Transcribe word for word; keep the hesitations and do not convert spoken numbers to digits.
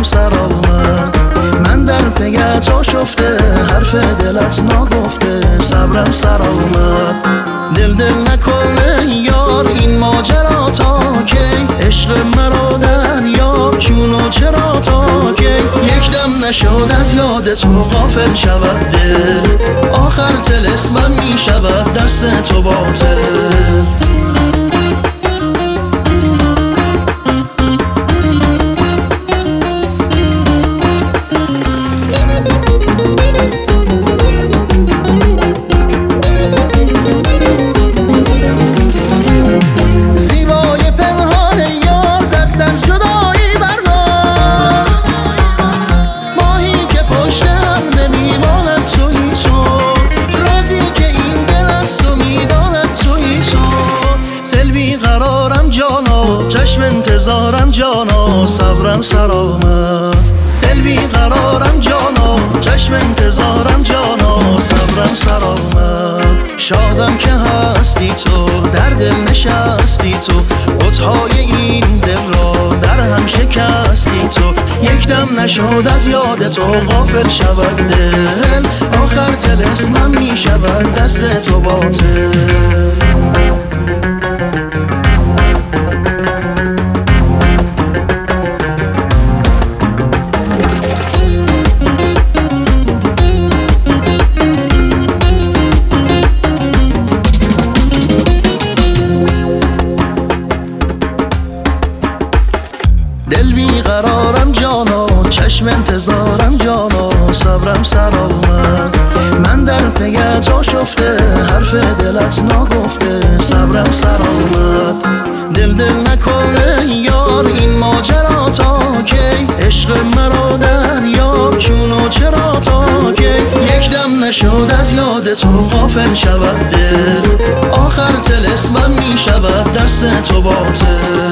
سر آمد. من در پیت آشفته، حرف دلت نگفته، صبرم سر آمد. دل دل نکنه یار این ماجرا تا کی، عشق مرا دریا چونو چرا تا کی. یک دم نشد از یاد تو غافل شود دل، آخر طلسمم می شود دست تو باطل. چشم انتظارم جانا، صبرم سر آمد. دل بیقرارم جانا، چشم انتظارم جانا، صبرم سر آمد. شادم که هستی تو، در دل نشستی تو، بت‌های این دل را در هم شکستی تو. یک دم نشد از یاد تو غافل شود دل، آخر طلسمم می شود دست تو باطل. دل بیقرارم جانا، چشم انتظارم جانا، صبرم سر آمد. من در پیت آشفته، حرف دلت نگفته، صبرم سر آمد. دل دل نکنه یار این ماجرا تا کی، عشق مرا دریا چونو چرا تا کی. یک دم نشد از یاد تو غافل شود دل، آخر طلسمم می شود دست تو باطل.